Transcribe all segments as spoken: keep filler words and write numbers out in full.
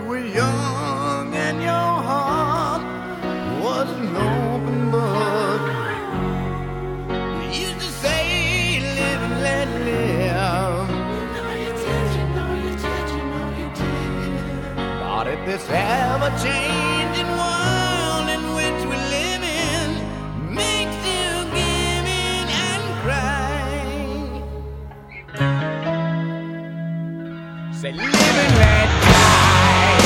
were young and your heart was an open book. You used to say, live and let live. know you did, you know you did, you know you did. But if this ever-changing world in which we live in makes you give in and cry, say live and let die.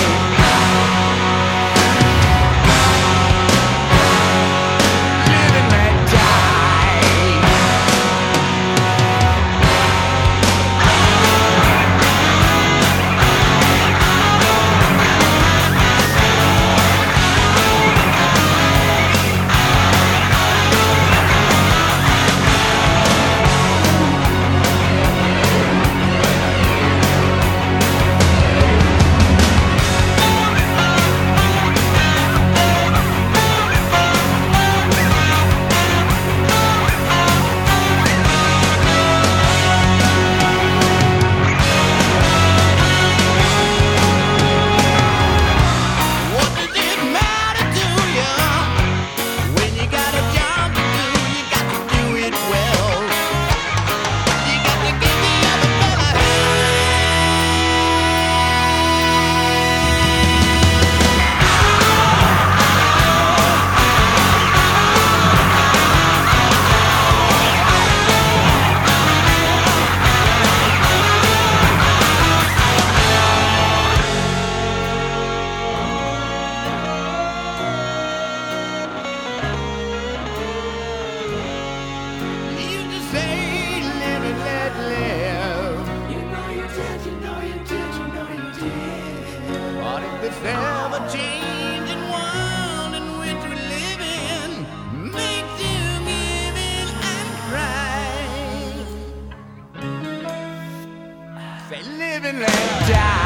Live and let die. What does it matter to you when you got a job to do? You got to do it well. You got to give the other fella You used to say, live and let live. You know you did, you know you did, you know you did. But if this ever-changing world in which we live in makes you give in and cry, say live and let die.